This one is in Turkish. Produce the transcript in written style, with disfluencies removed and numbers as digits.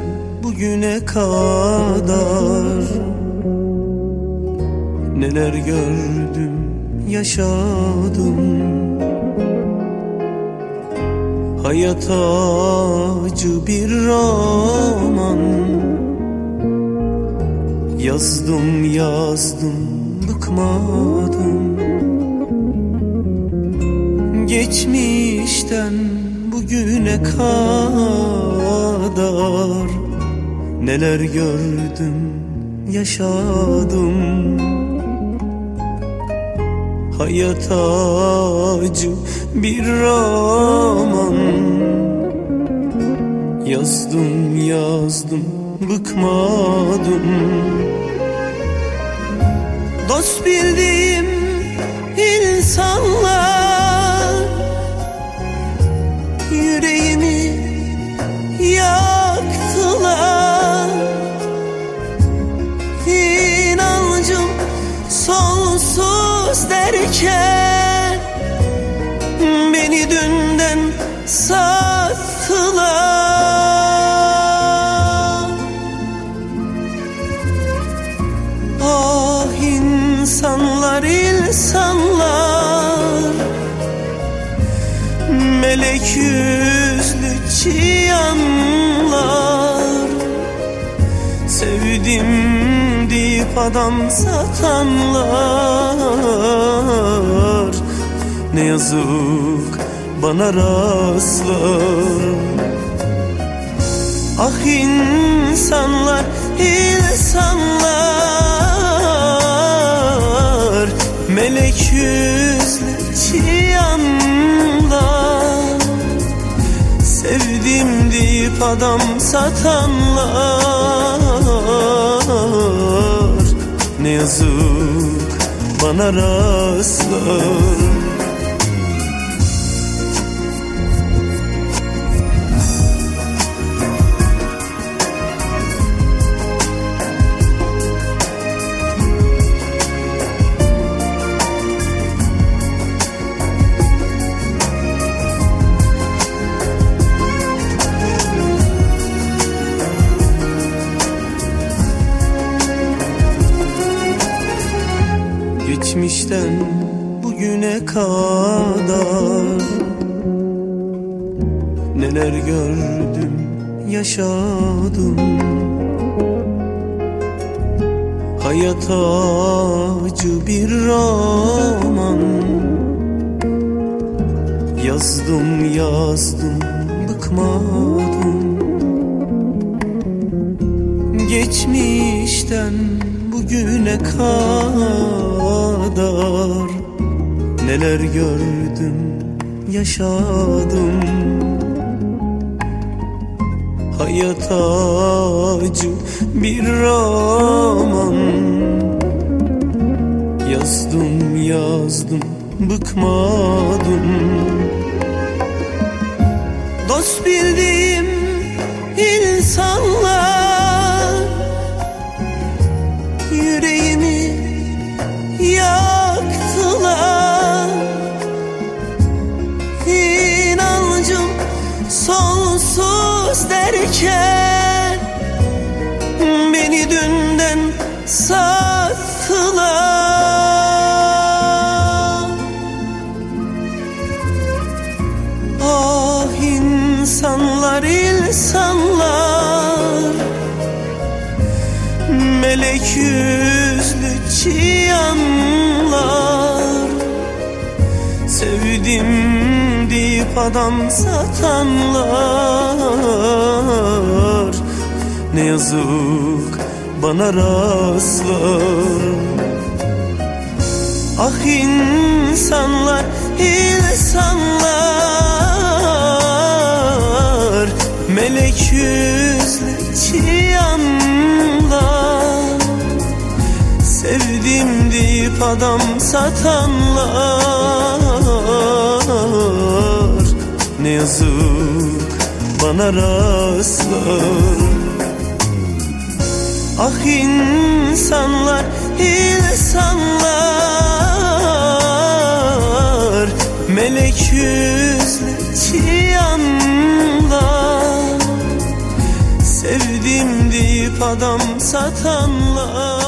bugüne kadar neler gördüm, yaşadım. Hayat acı bir roman, yazdım yazdım bıkmadım. Geçmişten bugüne kadar neler gördüm, yaşadım. Hayat acı bir roman, yazdım yazdım bıkmadım. Dost bildiğim insanlar yüreğimi yaktılar. İnancım sonsuz derken beni dünden sattılar. Ah insanlar, insanlar, melek yüzlü çıyanlar, sevdim deyip adam satanlar, ne yazık bana rastlar. Ah insanlar, insanlar, melek yüzlü çıyanlar, sevdim deyip adam satanlar, ne yazık bana rastlar. Geçmişten bugüne kadar neler gördüm, yaşadım. Hayat acı bir roman, yazdım yazdım bıkmadım. Geçmişten bugüne kadar neler gördüm, yaşadım. Hayat acı bir roman, yazdım yazdım bıkmadım. Dost bildiğim insanlar yüreğimi yaktılar. İnancım sonsuz derken beni dünden sattılar. Ah insanlar, insanlar, melek yüzlü çıyanlar, sevdim deyip adam satanlar, ne yazık bana rastlar. Ah insanlar, insanlar, melek yüzlü çıyanlar, sevdim deyip adam satanlar, ne yazık bana rastlar. Ah insanlar, insanlar, melek yüzlü çıyanlar, sevdim değilim deyip adam satanlar